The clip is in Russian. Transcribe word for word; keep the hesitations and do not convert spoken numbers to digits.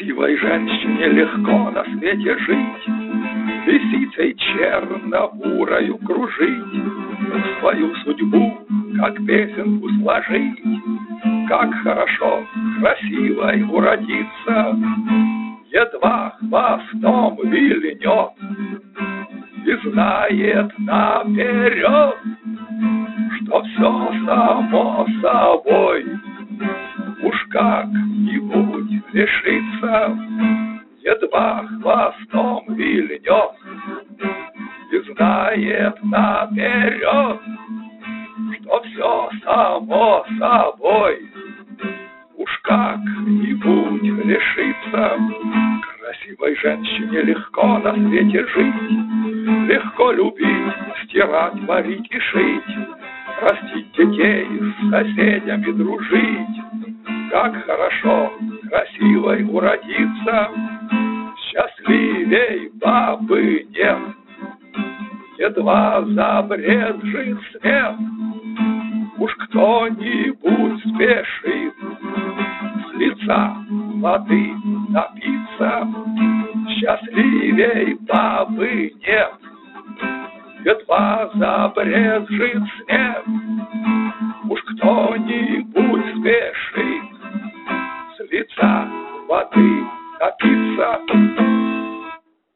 Красивой женщине легко на свете жить, лисицей черно-бурою кружить, свою судьбу, как песенку сложить. Как хорошо красивой уродиться, едва хвостом вильнет и знает наперед, что все само собой уж как-нибудь решится. Едва хвостом вильнет и знает наперед, что все само собой уж как-нибудь решится. Красивой женщине легко на свете жить, легко любить, стирать, варить и шить, растить детей, с соседями дружить. Как хорошо красивой уродиться, счастливей бабы нет. Едва забрезжит свет, уж кто-нибудь спешит с лица воды напиться. Счастливей бабы нет. Едва забрезжит свет, уж кто-нибудь спешит с лица воды напиться.